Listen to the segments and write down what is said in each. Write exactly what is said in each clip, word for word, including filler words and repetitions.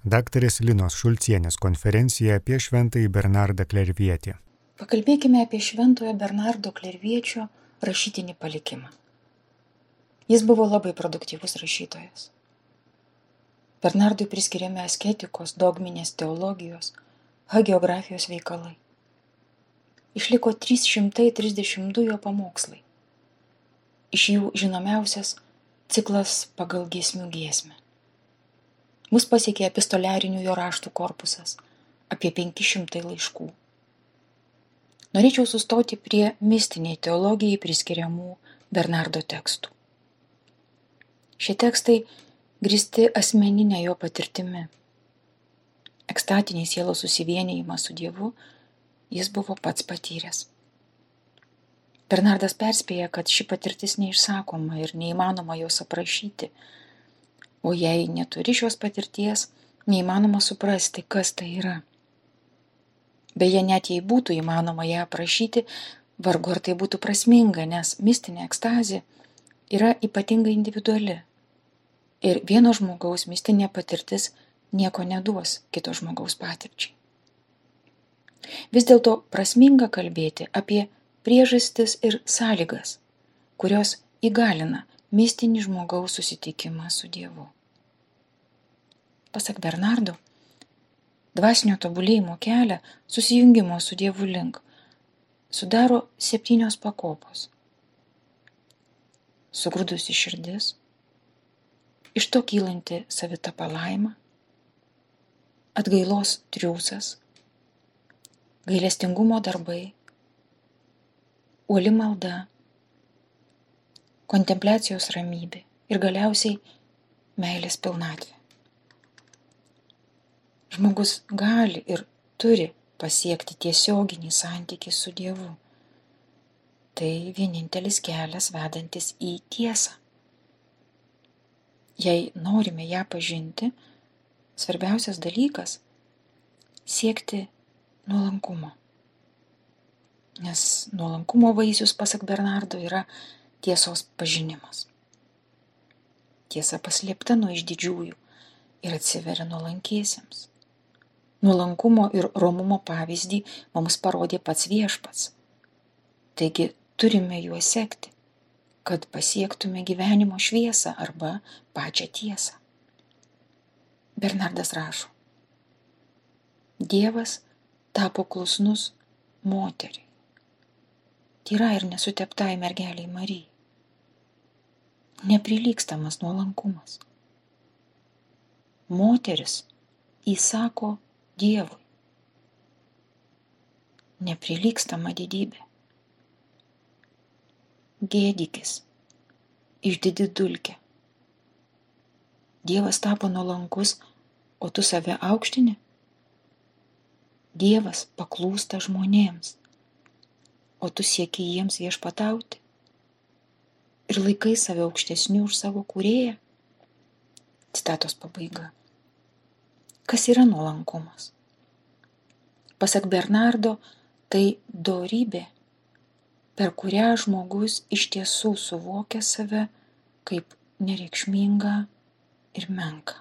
Daktarės Linos Šulcienės konferencija apie Šventąjį Bernardą Klervietį. Pakalbėkime apie Šventojo Bernardo Klerviečio rašytinį palikimą. Jis buvo labai produktyvus rašytojas. Bernardui priskiriami asketikos, dogminės teologijos, hagiografijos veikalai. Išliko trys šimtai trisdešimt du jo pamokslai. Iš jų žinomiausias ciklas pagal giesmių giesmę. Mus pasiekė epistoliarinių jo raštų korpusas, apie penki šimtai laiškų. Norėčiau sustoti prie mistiniai teologijai priskiriamų Bernardo tekstų. Šie tekstai grįsti asmeninė jo patirtimi. Ekstatinį sielos susivienijimą su Dievu jis buvo pats patyręs. Bernardas perspėja, kad ši patirtis neišsakoma ir neįmanoma jos aprašyti, o jei neturi šios patirties, neįmanoma suprasti, kas tai yra. Beje, net jei būtų įmanoma ją aprašyti, vargu ar tai būtų prasminga, nes mistinė ekstazė yra ypatingai individuali. Ir vieno žmogaus mistinė patirtis nieko neduos kito žmogaus patirčiai. Vis dėlto prasminga kalbėti apie priežastis ir sąlygas, kurios įgalina mistinį žmogaus susitikimą su Dievu. Pasak Bernardo, dvasinio tobulėjimo kelią susijungimo su Dievu link sudaro septynios pakopos. Sugrūdusi širdis, iš to kylanti savita palaima, atgailos triūsas, gailestingumo darbai, uoli malda, kontempliacijos ramybė ir galiausiai meilės pilnatvė. Žmogus gali ir turi pasiekti tiesioginį santykį su Dievu. Tai vienintelis kelias vedantis į tiesą. Jei norime ją pažinti, svarbiausias dalykas – siekti nuolankumo. Nes nuolankumo vaisius, pasak Bernardo, yra tiesos pažinimas. Tiesa paslėpta nuo išdidžiųjų ir atsiveria nuolankiesiems. Nuolankumo ir romumo pavyzdį mums parodė pats Viešpats. Taigi turime juo sekti, kad pasiektume gyvenimo šviesą arba pačią tiesą. Bernardas rašo: Dievas tapo klusnus moteriai, tyrai ir nesuteptai mergeliai Marijai. Neprilygstamas nuolankumas. Moteris įsako Dievui. Neprilygstama didybė. Gėdykis, išdidi dulkė. Dievas tapo nuolankus, o tu save aukštini? Dievas paklūsta žmonėms, o tu sieki jiems viešpatauti ir laikai save aukštesniu už savo kūrėją. Citatos pabaiga. Kas yra nuolankumas? Pasak Bernardo, tai dorybė, per kurią žmogus iš tiesų suvokia save kaip nereikšmingą ir menką.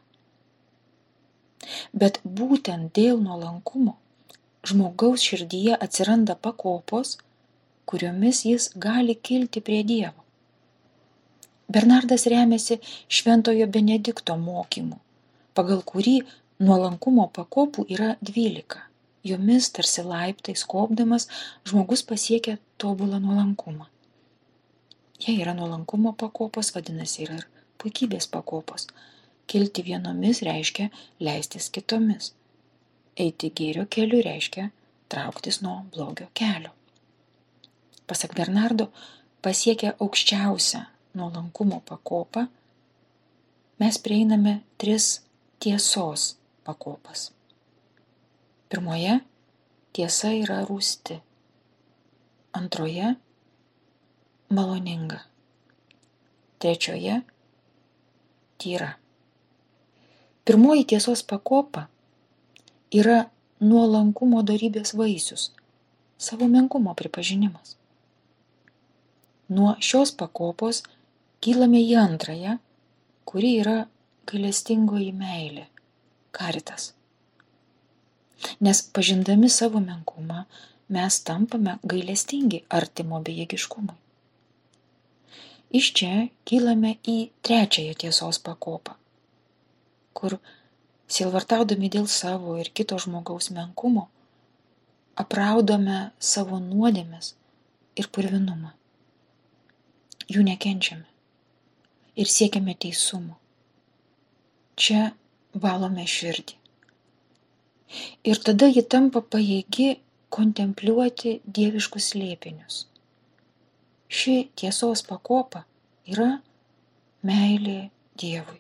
Bet būtent dėl nuolankumo žmogaus širdyje atsiranda pakopos, kuriomis jis gali kilti prie Dievo. Bernardas remiasi Šventojo Benedikto mokymu, pagal kurį nuolankumo pakopų yra dvylika. Jomis tarsi laiptais kopdamas žmogus pasiekia tobulą nuolankumą. Jei yra nuolankumo pakopos, vadinasi yra ir puikybės pakopos. Kilti vienomis reiškia leistis kitomis. Eiti gėrio keliu reiškia trauktis nuo blogio kelio. Pasak Bernardo, pasiekę aukščiausią nuolankumo pakopą, mes prieiname tris tiesos pakopas. Pirmoje tiesa yra rūsti, antroje maloninga, trečioje tyra. Pirmoji tiesos pakopa yra nuolankumo dorybės vaisius, savo menkumo pripažinimas. Nuo šios pakopos kylame į antrąją, kuri yra gailestingoji meilė, karitas. Nes pažindami savo menkumą, mes tampame gailestingi artimo bejėgiškumui. Iš čia kylame į trečiąją tiesos pakopą, kur sielvartaudami dėl savo ir kito žmogaus menkumo, apraudome savo nuodėmes ir purvinumą. Jų nekenčiame ir siekiame teisumo. Čia valome širdį. Ir tada ji tampa pajėgi kontempliuoti dieviškus slėpinius. Ši tiesos pakopa yra meilė Dievui.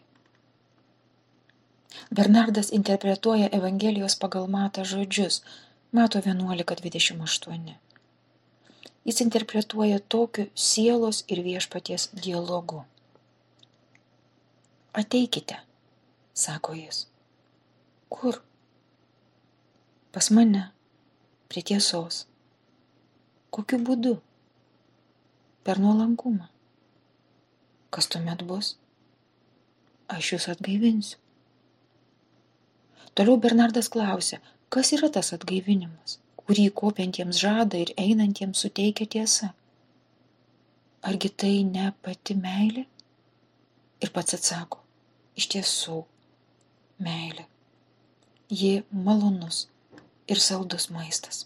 Bernardas interpretuoja Evangelijos pagal Matą žodžius Mato vienuolika dvidešimt aštuoni. Jis interpretuoja tokiu sielos ir viešpaties dialogu. Ateikite, sako jis. Kur? Pas mane, prie tiesos. Kokiu būdu? Per nuolankumą. Kas tuomet bus? Aš jūs atgaivinsiu. Toliau Bernardas klausia, kas yra tas atgaivinimas, kurį kopiantiems žada ir einantiems suteikia tiesa? Argi tai ne pati meilė? Ir pats atsako, iš tiesų, meilė. Ji malonus ir saldus maistas.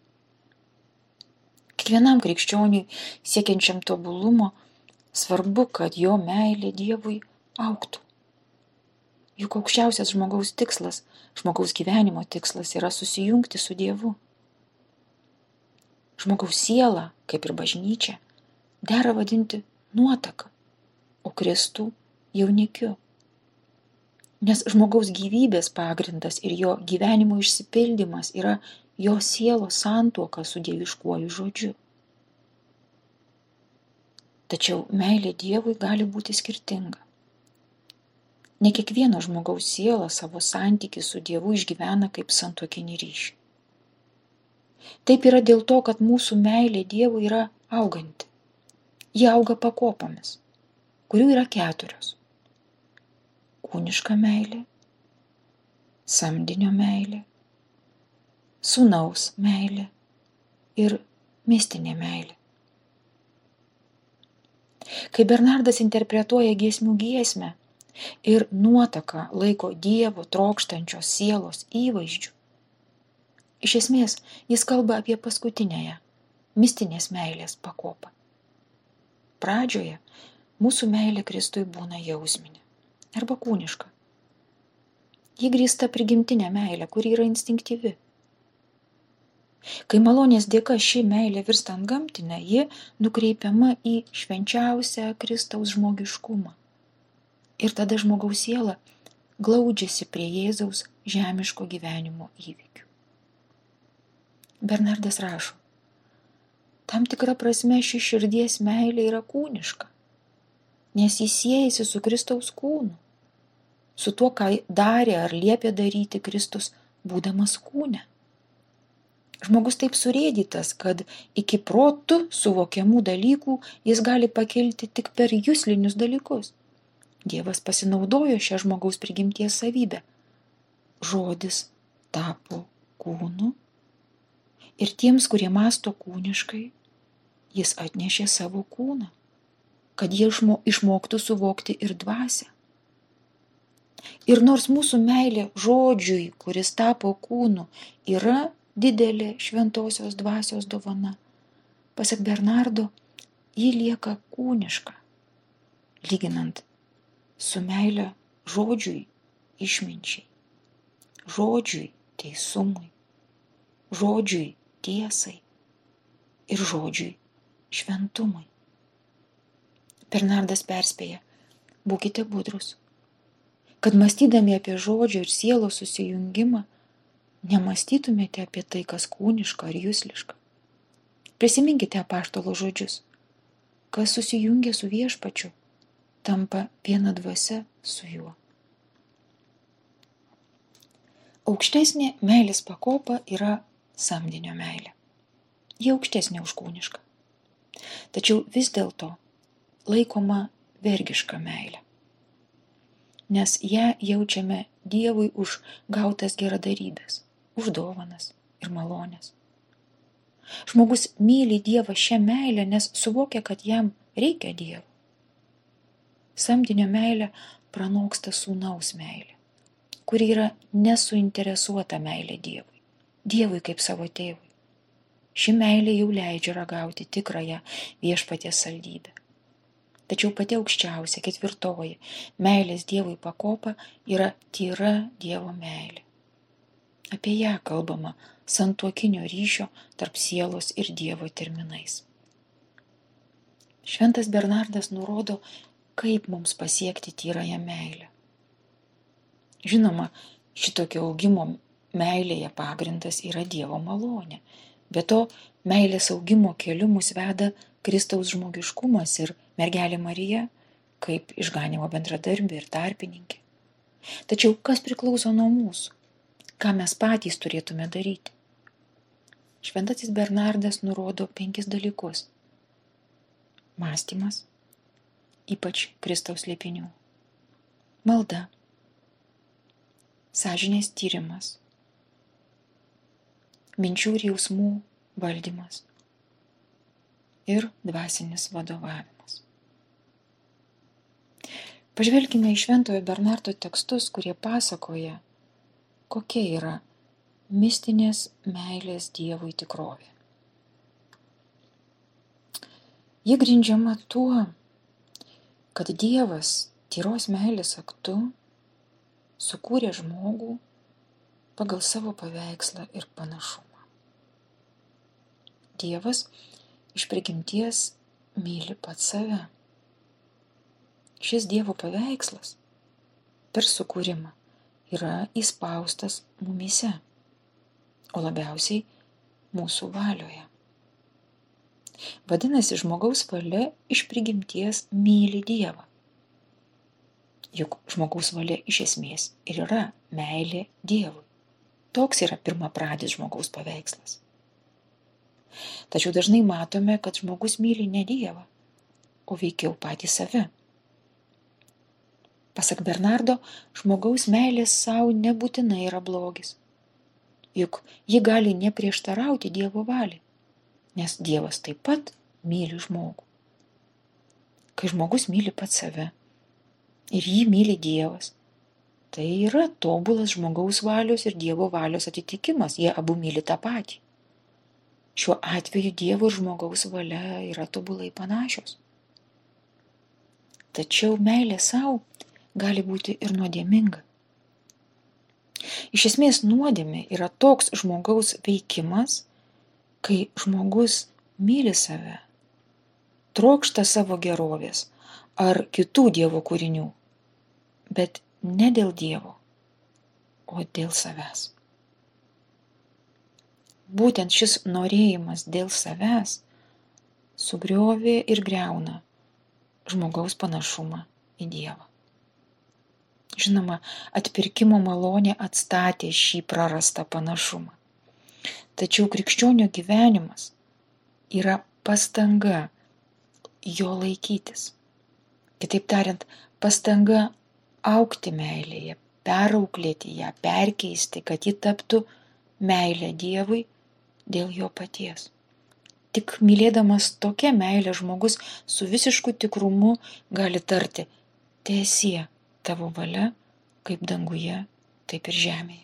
Kiekvienam krikščioniui siekiančiam tobulumo svarbu, kad jo meilė Dievui augtų. Juk aukščiausias žmogaus tikslas, žmogaus gyvenimo tikslas yra susijungti su Dievu. Žmogaus siela, kaip ir bažnyčia, dera vadinti nuotaka, o Kristų jaunikiu. Nes žmogaus gyvybės pagrindas ir jo gyvenimo išsipildymas yra jo sielos santuoka su dieviškuoju žodžiu. Tačiau meilė Dievui gali būti skirtinga. Ne kiekvieno žmogaus siela savo santykį su Dievu išgyvena kaip santuokinį ryšį. Taip yra dėl to, kad mūsų meilė Dievui yra auganti. Ji auga pakopomis, kurių yra keturios. Kūniška meilė, samdinio meilė, sūnaus meilė ir mistinė meilė. Kai Bernardas interpretuoja giesmių giesmę ir nuotaką laiko Dievo trokštančios sielos įvaizdžių, iš esmės jis kalba apie paskutinėją, mistinės meilės pakopą. Pradžioje mūsų meilė Kristui būna jausminė arba kūniška. Ji grįsta prigimtinė meilė, kuri yra instinktyvi. Kai malonės dėka ši meilė virsta antgamtinė, ji nukreipiama į švenčiausią Kristaus žmogiškumą. Ir tada žmogaus siela glaudžiasi prie Jėzaus žemiško gyvenimo įvykių. Bernardas rašo, tam tikra prasme ši širdies meilė yra kūniška, nes jis siejasi su Kristaus kūnu, su tuo, ką darė ar liepė daryti Kristus, būdamas kūne. Žmogus taip surėdytas, kad iki protu suvokiamų dalykų jis gali pakilti tik per juslinius dalykus. Dievas pasinaudojo šią žmogaus prigimties savybę. Žodis tapo kūnu ir tiems, kurie mąsto kūniškai, jis atnešė savo kūną, kad jie išmoktų suvokti ir dvasią. Ir nors mūsų meilė žodžiui, kuris tapo kūnu, yra didelė šventosios dvasios dovana, pasak Bernardo, ji lieka kūniška, lyginant su meile žodžiui išminčiai, žodžiui teisumui, žodžiui tiesai ir žodžiui šventumui. Bernardas perspėja, būkite budrus, kad mąstydami apie žodžio ir sielos susijungimą, nemąstytumėte apie tai, kas kūniška ar jusliška. Prisiminkite apaštalo žodžius, kas susijungia su viešpačiu, tampa viena dvasia su juo. Aukštesnė meilės pakopa yra samdinio meilė. Ji aukštesnė už kūnišką. Tačiau vis dėlto laikoma vergiška meilė. nes ją jaučiame Dievui už gautas geradarybės, už dovanas ir malonės. Žmogus myli Dievą šią meilę, nes suvokia, kad jam reikia Dievo. Samdinio meilė pranoksta sūnaus meilė, kuri yra nesuinteresuota meilė Dievui, Dievui kaip savo tėvui. Ši meilė jau leidžia ragauti tikrąją viešpaties saldybę. Tačiau pati aukščiausia, ketvirtoji, meilės Dievui pakopa yra tyra Dievo meilė. Apie ją kalbama santuokinio ryšio tarp sielos ir Dievo terminais. Šventas Bernardas nurodo, kaip mums pasiekti tyrąją meilę. Žinoma, šitokio augimo meilėje pagrindas yra Dievo malonė. Be to, meilės augimo keliu mus veda Kristaus žmogiškumas ir mergelė Marija, kaip išganymo bendradarbė ir tarpininkė. Tačiau kas priklauso nuo mūsų? Ką mes patys turėtume daryti? Šventasis Bernardas nurodo penkis dalykus. Mąstymas, ypač Kristaus slėpinių. Malda, sąžinės tyrimas, minčių ir jausmų valdymas ir dvasinis vadovavimas. Pažvelkime į Šventojo Bernardo tekstus, kurie pasakoja, kokia yra mistinės meilės Dievui tikrovė. Ji grindžiama tuo, kad Dievas tyros meilės aktu sukūrė žmogų pagal savo paveikslą ir panašumą. Dievas iš prigimties myli pats save. Šis Dievo paveikslas per sukūrimą yra įspaustas mumyse, o labiausiai mūsų valioje. Vadinasi, žmogaus valia iš prigimties myli Dievą. Juk žmogaus valia iš esmės ir yra meilė Dievui. Toks yra pirmapradis žmogaus paveikslas. Tačiau dažnai matome, kad žmogus myli ne Dievą, o veikiau patį save. Pasak Bernardo, žmogaus meilės savo nebūtinai yra blogis. Juk ji gali neprieštarauti Dievo valiai, nes Dievas taip pat myli žmogų. Kai žmogus myli pats save ir jį myli Dievas, tai yra tobulas žmogaus valios ir Dievo valios atitikimas, jie abu myli tą patį. Šiuo atveju Dievo ir žmogaus valia yra tobulai panašios. Tačiau meilė savo gali būti ir nuodėminga. Iš esmės nuodėmė yra toks žmogaus veikimas, kai žmogus myli save, trokšta savo gerovės ar kitų Dievo kūrinių, bet ne dėl Dievo, o dėl savęs. Būtent šis norėjimas dėl savęs sugriovė ir griauna žmogaus panašumą į Dievą. Žinoma, atpirkimo malonė atstatė šį prarastą panašumą. Tačiau krikščionio gyvenimas yra pastanga jo laikytis. Kitaip tariant, pastanga augti meilėje, perauklėti ją, perkeisti, kad ji taptų meilė Dievui dėl jo paties. Tik mylėdamas tokią meilę žmogus su visišku tikrumu gali tarti: teesie tavo valia, kaip danguje, taip ir žemėje.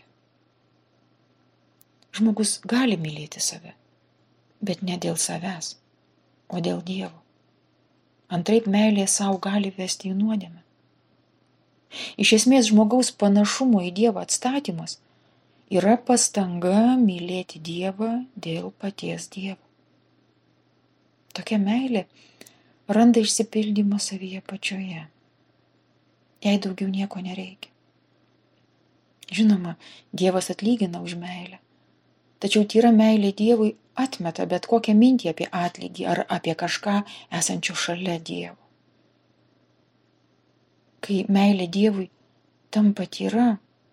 Žmogus gali mylėti save, bet ne dėl savęs, o dėl Dievo. Antraip meilė savo gali vesti į nuodėmę. Iš esmės žmogaus panašumo į Dievą atstatymas yra pastanga mylėti Dievą dėl paties Dievo. Tokia meilė randa išsipildymą savyje pačioje. Jai daugiau nieko nereikia. Žinoma, Dievas atlygina už meilę, tačiau tyra meilė Dievui atmeta bet kokią mintį apie atlygį ar apie kažką esančio šalia Dievo. Kai meilė Dievui tampa tyra,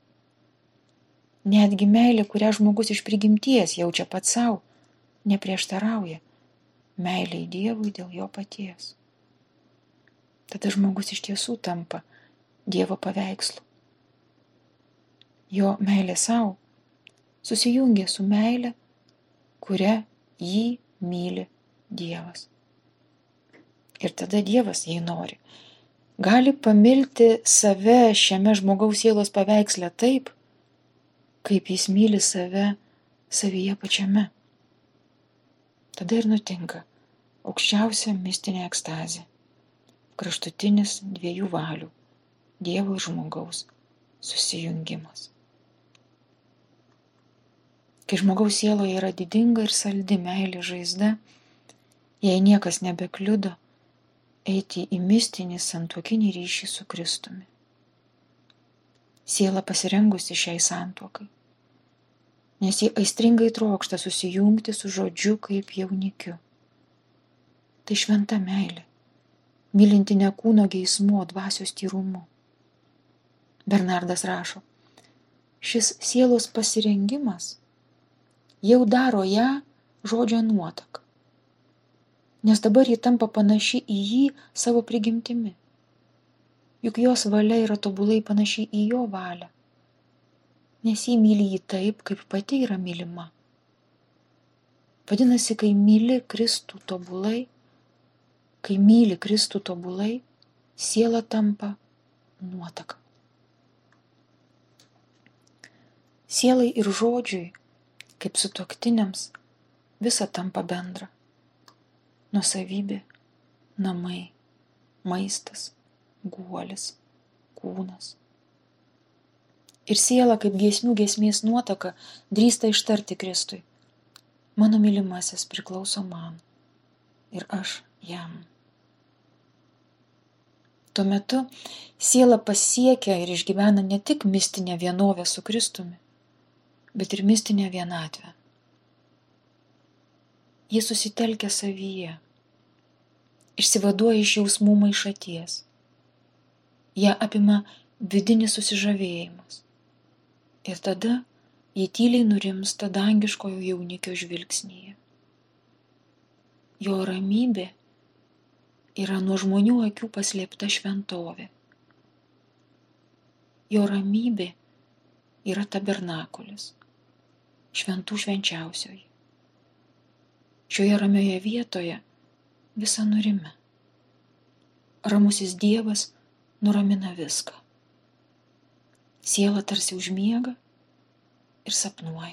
netgi meilė, kurią žmogus iš prigimties jaučia pats savo, neprieštarauja meilei Dievui dėl jo paties. Tada žmogus iš tiesų tampa Dievo paveikslu. Jo meilė savo susijungia su meilė, kuria jį myli Dievas. Ir tada Dievas, jei nori, gali pamilti save šiame žmogaus sielos paveiksle taip, kaip jis myli save savyje pačiame. Tada ir nutinka aukščiausia mistinė ekstazė, kraštutinis dviejų valių, Dievo ir žmogaus susijungimas. Kai žmogaus sieloje yra didinga ir saldi meilė žaizda, jai niekas nebekliudo eiti į mistinį santuokinį ryšį su Kristumi. Siela pasirengusi šiai santuokai, nes ji aistringai trokšta susijungti su žodžiu kaip jaunikiu. Tai šventa meilė, mylinti ne kūno geismu, o dvasios tyrumu. Bernardas rašo, šis sielos pasirengimas jau daro ją žodžio nuotaka, nes dabar ji tampa panaši į jį savo prigimtimi. Juk jos valia yra tobulai panaši į jo valią, nes jį myli jį taip, kaip pati yra mylima. Vadinasi, kai myli Kristų tobulai, kai myli Kristų tobulai, siela tampa nuotaka. Sielai ir žodžiui, kaip sutuoktiniams, visa tampa bendra. Nuosavybė, namai, maistas, guolis, kūnas. Ir siela, kaip giesmių giesmės nuotaka, drįsta ištarti Kristui: mano mylimasis priklauso man ir aš jam. Tuo metu siela pasiekia ir išgyvena ne tik mistinę vienovę su Kristumi, bet ir mistinę vienatvę. Ji susitelkia savyje, išsivaduoja iš jausmų maišaties. Ją apima vidinis susižavėjimas. Ir tada ji tyliai nurimsta dangiškojo jaunikio žvilgsnyje. Jo ramybė yra nuo žmonių akių paslėpta šventovė. Jo ramybė yra tabernakulis, šventų švenčiausioji. Šioje ramioje vietoje visa nurime. Ramusis Dievas nuramina viską. Siela tarsi užmiega ir sapnuoja.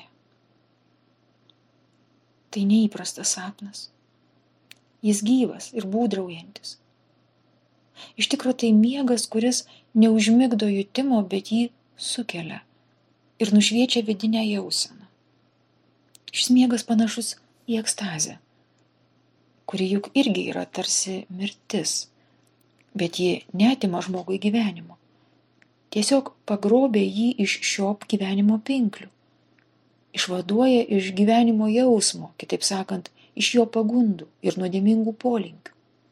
Tai neįprastas sapnas. Jis gyvas ir būdraujantis. Iš tikro tai miegas, kuris neužmigdo jutimo, bet jį sukelia ir nušviečia vidinę jauseną. Šis miegas panašus į ekstazę, kuri juk irgi yra tarsi mirtis, bet ji neatima žmogui gyvenimo. Tiesiog pagrobia jį iš šio gyvenimo pinklių, išvaduoja iš gyvenimo jausmo, kitaip sakant, iš jo pagundų ir nuodėmingų polinkių.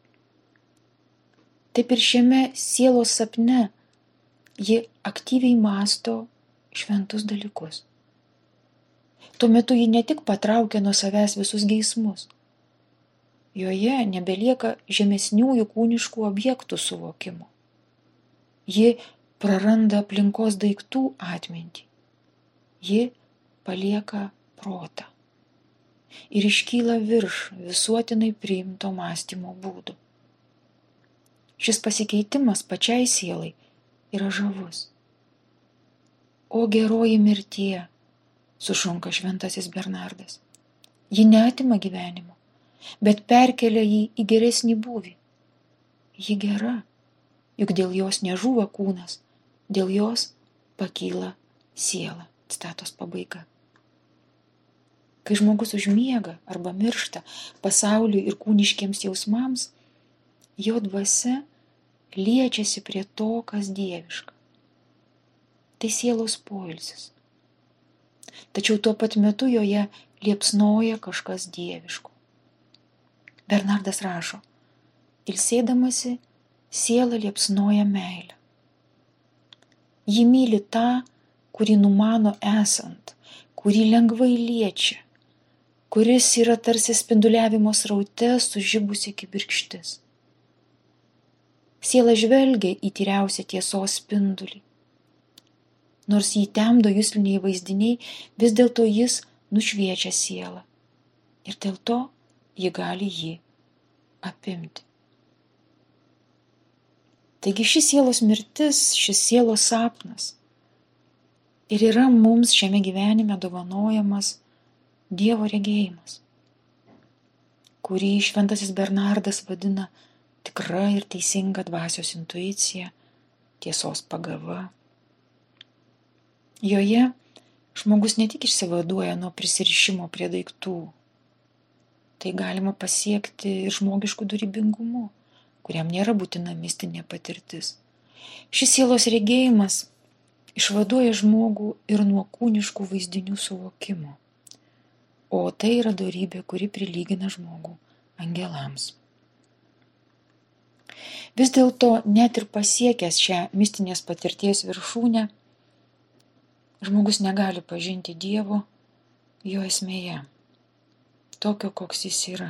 Taip ir šiame sielos sapne ji aktyviai mąsto šventus dalykus. Tuo metu ji ne tik patraukia nuo savęs visus geismus. Joje nebelieka žemesniųjų kūniškų objektų suvokimo. Ji praranda aplinkos daiktų atmintį. Ji palieka protą ir iškyla virš visuotinai priimto mąstymo būdų. Šis pasikeitimas pačiai sielai yra žavus. O geroji mirtie, sušunka šventasis Bernardas, ji neatima gyvenimo, bet perkelia jį į geresnį būvį. Ji gera, juk dėl jos nežūva kūnas, dėl jos pakyla siela. Citatos pabaiga. Kai žmogus užmiega arba miršta pasauliui ir kūniškiems jausmams, jo dvasia liečiasi prie to, kas dieviška. Tai sielos poilsis. Tačiau tuo pat metu joje liepsnoja kažkas dieviško. Bernardas rašo, ilsėdamasi siela liepsnoja meilę. Ji myli tą, kurį numano esant, kurį lengvai liečia, kuris yra tarsi spinduliavimo sraute sužibusi kibirkštis. Siela žvelgia į tyriausią tiesos spindulį. Nors jį temdo jusliniai vaizdiniai, vis dėlto jis nušviečia sielą. Ir dėl to ji gali jį apimti. Taigi šis sielos mirtis, šis sielos sapnas ir yra mums šiame gyvenime dovanojamas Dievo regėjimas, kurį šventasis Bernardas vadina tikra ir teisinga dvasios intuicija, tiesos pagava. Joje žmogus ne tik išsivaduoja nuo prisirišimo prie daiktų, tai galima pasiekti ir žmogiškų dorybingumu, kuriam nėra būtina mistinė patirtis. Šis sielos regėjimas išvaduoja žmogų ir nuo kūniškų vaizdinių suvokimo, o tai yra dorybė, kuri prilygina žmogų angelams. Vis dėlto net ir pasiekęs šią mistinės patirties viršūnę, žmogus negali pažinti Dievo jo esmėje, tokio, koks jis yra.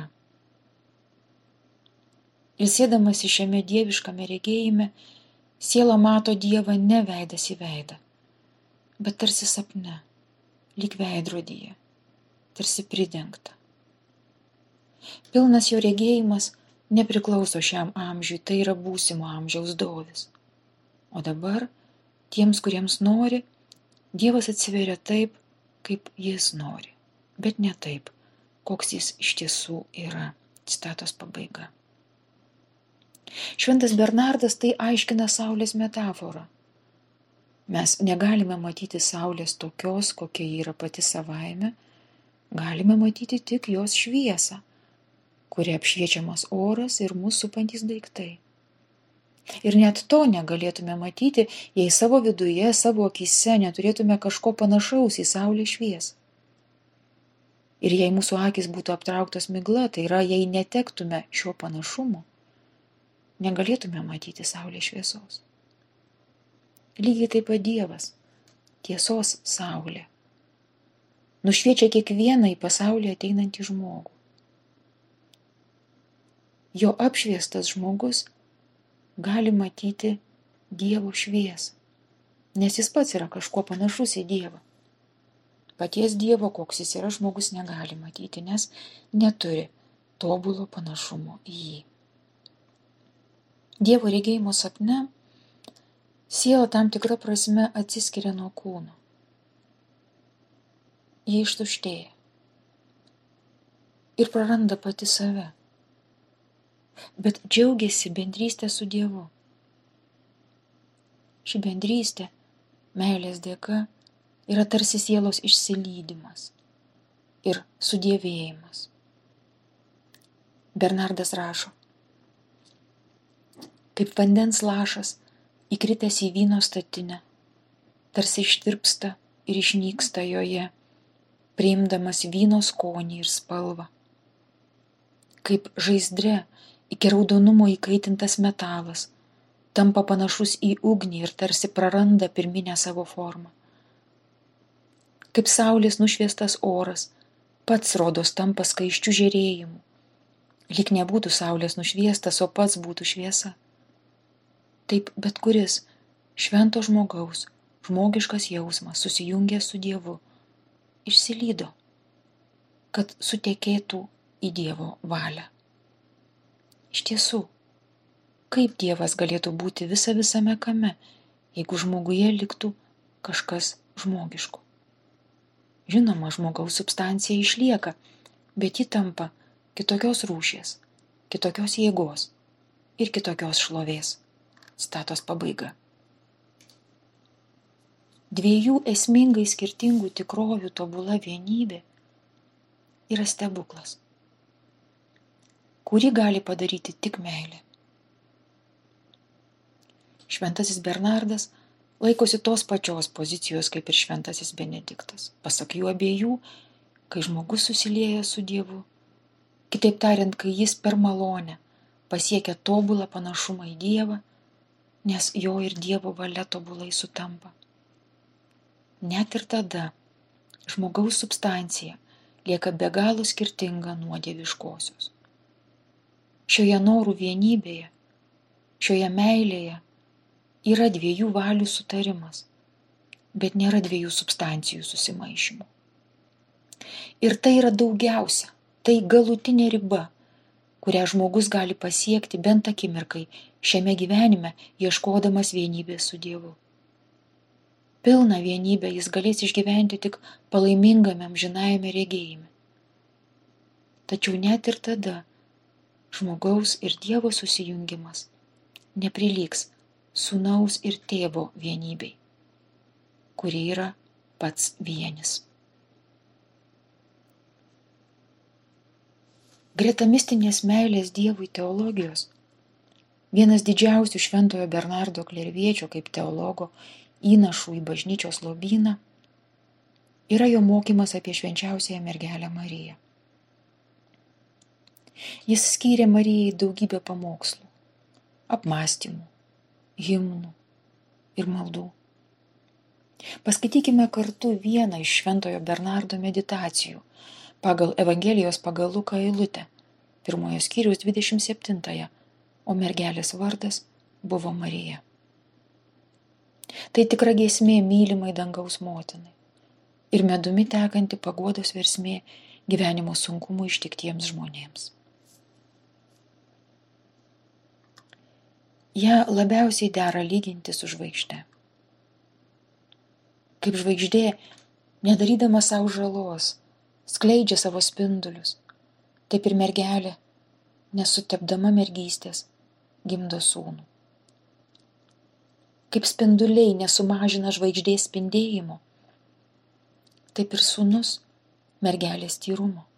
Ilsėdamas šiame dieviškame regėjime, siela mato Dievą ne veidas į veidą, bet tarsi sapne, lyg veidrodyje, tarsi pridengta. Pilnas jo regėjimas nepriklauso šiam amžiui, tai yra būsimo amžiaus dovis. O dabar tiems, kuriems nori, Dievas atsiveria taip, kaip jis nori, bet ne taip, koks jis iš tiesų yra. Citatos pabaiga. Šventas Bernardas tai aiškina saulės metaforą. Mes negalime matyti saulės tokios, kokia ji yra pati savaime, galime matyti tik jos šviesą, kuria apšviečiamas oras ir mūsų supantys daiktai. Ir net to negalėtume matyti, jei savo viduje, savo akyse neturėtume kažko panašaus į saulės šviesą. Ir jei mūsų akys būtų aptrauktos migla, tai yra, jei netektume šio panašumo, negalėtume matyti saulės šviesos. Lygiai taip pat Dievas, tiesos saulė, nušviečia kiekvieną į pasaulį ateinantį žmogų. Jo apšviestas žmogus gali matyti Dievo šviesą, nes jis pats yra kažkuo panašus į Dievą. Paties Dievo, koks jis yra, žmogus negali matyti, nes neturi tobulo panašumo į jį. Dievo regėjimo sapne siela tam tikra prasme atsiskiria nuo kūno. Jie ištuštėja ir praranda pati save, bet džiaugiasi bendrystė su Dievu. Ši bendrystė, meilės dėka, yra tarsi sielos išsilydimas ir sudievėjimas. Bernardas rašo: kaip vandens lašas įkritęs į vyno statinę, tarsi ištirpsta ir išnyksta joje, priimdamas vyno skonį ir spalvą. Kaip žaizdre iki raudonumo įkaitintas metalas tampa panašus į ugnį ir tarsi praranda pirminę savo formą. Kaip saulės nušviestas oras pats rodos tampa skaisčiu žėrėjimu, lyg nebūtų saulės nušviestas, o pats būtų šviesa. Taip bet kuris švento žmogaus žmogiškas jausmas susijungęs su Dievu išsilydo, kad sutekėtų į Dievo valią. Iš tiesų, kaip Dievas galėtų būti visa visame kame, jeigu žmoguje liktų kažkas žmogiško? Žinoma, žmogaus substancija išlieka, bet ji tampa kitokios rūšies, kitokios jėgos ir kitokios šlovės. Citatos pabaiga. Dviejų esmingai skirtingų tikrovių tobula vienybė yra stebuklas, kurį gali padaryti tik meilė. Šventasis Bernardas laikosi tos pačios pozicijos kaip ir šventasis Benediktas. Pasak jų abiejų, kai žmogus susilieja su Dievu, kitaip tariant, kai jis per malonę pasiekia tobulą panašumą į Dievą, nes jo ir Dievo valia tobulai sutampa. Net ir tada žmogaus substancija lieka be galo skirtinga nuo dieviškosios. Šioje norų vienybėje Šioje meilėje yra dviejų valių sutarimas, bet nėra dviejų substancijų susimaišymų. Ir tai yra daugiausia, tai galutinė riba, kurią žmogus gali pasiekti bent akimirkai šiame gyvenime, ieškodamas vienybės su Dievu. Pilną vienybę jis galės išgyventi tik palaimingame amžinajame regėjime. Tačiau net ir tada žmogaus ir Dievo susijungimas neprilygs sūnaus ir tėvo vienybei, kuri yra pats vienis. Greta mistinės meilės Dievui teologijos, vienas didžiausių šventojo Bernardo Klerviečio kaip teologo įnašų į bažnyčios lobyną yra jo mokymas apie švenčiausiąją mergelę Mariją. Jis skyrė Marijai daugybę pamokslų, apmąstymų, himnų ir maldų. Paskaitykime kartu vieną iš šventojo Bernardo meditacijų pagal Evangelijos pagal Luką eilutę, pirmojo skyriaus dvidešimt septintąją, o mergelės vardas buvo Marija. Tai tikra giesmė mylimai dangaus motinai ir medumi tekanti paguodos versmė gyvenimo sunkumų ištiktiems žmonėms. Ja labiausiai dera lyginti su žvaigžde. Kaip žvaigždė, nedarydama savo žalos, skleidžia savo spindulius, taip ir mergelė, nesutepdama mergystės, gimdo sūnų. Kaip spinduliai nesumažina žvaigždės spindėjimo, taip ir sūnus mergelės tyrumo.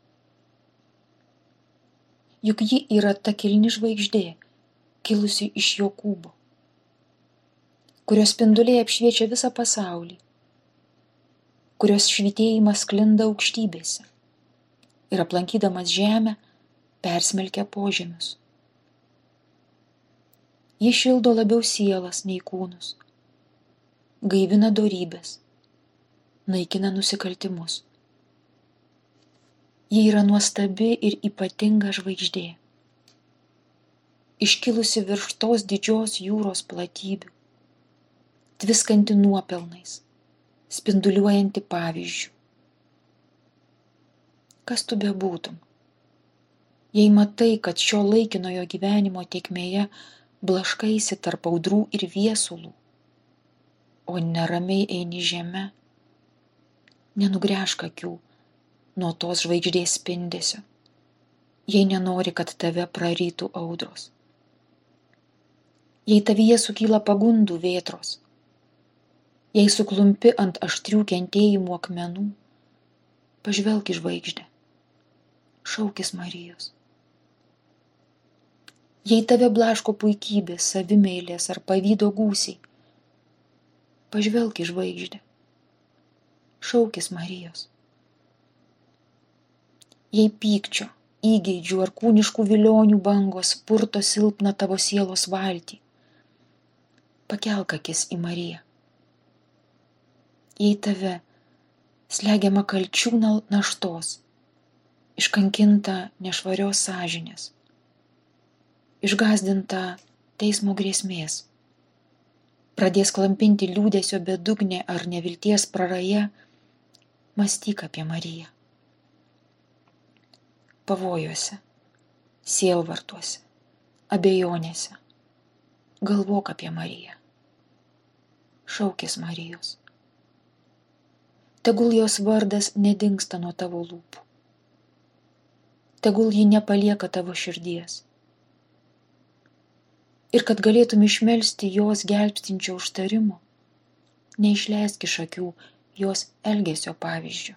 Juk ji yra ta kilni žvaigždė, kilusi iš Jokūbo, kurios spinduliai apšviečia visą pasaulį, kurios švytėjimas sklinda aukštybėse ir aplankydamas žemę persmelkia požemius. Ji šildo labiau sielas nei kūnus, gaivina dorybes, naikina nusikaltimus. Ji yra nuostabi ir ypatinga žvaigždė, iškilusi virš tos didžios jūros platybių, tviskanti nuopelnais, spinduliuojanti pavyzdžių. Kas tu bebūtum, jei matai, kad šio laikinojo gyvenimo tėkmėje blaškaisi tarp audrų ir viesulų, o neramiai eini žeme, nenugręžk akių nuo tos žvaigždės spindesio, jei nenori, kad tave prarytų audros. Jei tavyje sukyla pagundų vėtros, jei suklumpi ant aštrių kentėjimų akmenų, pažvelk į žvaigždę, šaukis Marijos. Jei tave blaško puikybės, savimeilės ar pavydo gūsiai, pažvelk į žvaigždę, šaukis Marijos. Jei pykčio, įgeidžių ar kūniškų vilionių bangos purto silpną tavo sielos valtį, pakelk akis į Mariją. Jei tave slegiama kalčių naštos, iškankinta nešvarios sąžinės, išgąsdinta teismo grėsmės, pradės klampinti liūdesio bedugnė ar nevilties praraja, mąstyk apie Mariją. Pavojuose, sielvartuose, abejonėse, galvok apie Mariją. Šaukis Marijos. Tegul jos vardas nedingsta nuo tavo lūpų. Tegul ji nepalieka tavo širdies. Ir kad galėtum išmelsti jos gelbstinčio užtarimo, neišleisk iš akių jos elgesio pavyzdžių.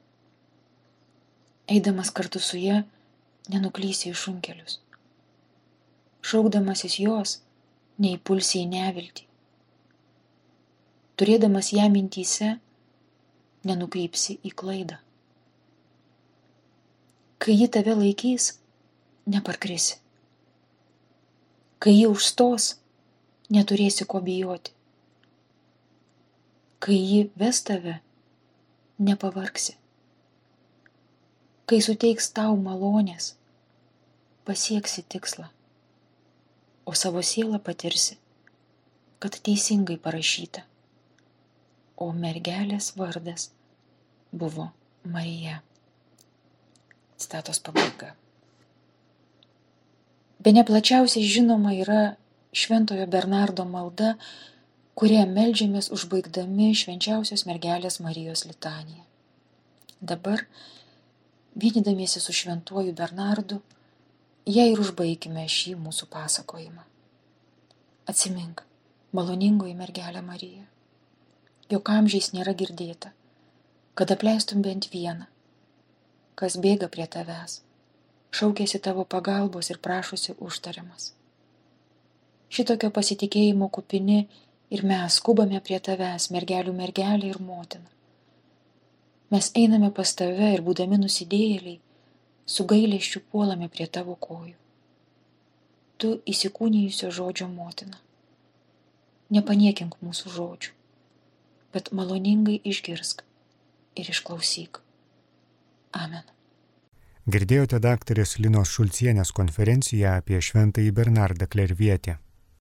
Eidamas kartu su ja, nenuklysi į šunkelius. Šaukdamasis jos, neįpulsi į neviltį. Turėdamas ją mintyse, nenukrypsi į klaidą. Kai ji tave laikys, neparkrisi. Kai ji užstos, neturėsi ko bijoti. Kai ji ves tave, nepavargsi. Kai suteiks tau malonės, pasieksi tikslą. o savo sielą patirsi, kad teisingai parašyta. O mergelės vardas buvo Marija. Citatos pabaiga. Bene plačiausiai žinoma yra Šventojo Bernardo malda, kuria meldžiamės užbaigdami švenčiausios mergelės Marijos litaniją. Dabar, vienydamiesi su Šventuoju Bernardu, ją ir užbaikime šį mūsų pasakojimą. Atsimink, maloningoji mergelė Marija, jog amžiais nėra girdėta, kad apleistum bent vieną, kas bėga prie tavęs, šaukėsi tavo pagalbos ir prašosi užtariamas. Šitokio pasitikėjimo kupini ir mes skubame prie tavęs, mergelių mergelė ir motina. Mes einame pas tave ir būdami nusidėjėliai, su gailesčiu puolame prie tavo kojų. Tu įsikūnijusio žodžio motina. Nepaniekink mūsų žodžių, bet maloningai išgirsk ir išklausyk. Amen. Girdėjote daktarės Linos Šulcienės konferenciją apie Šventąjį Bernardą Klervietį.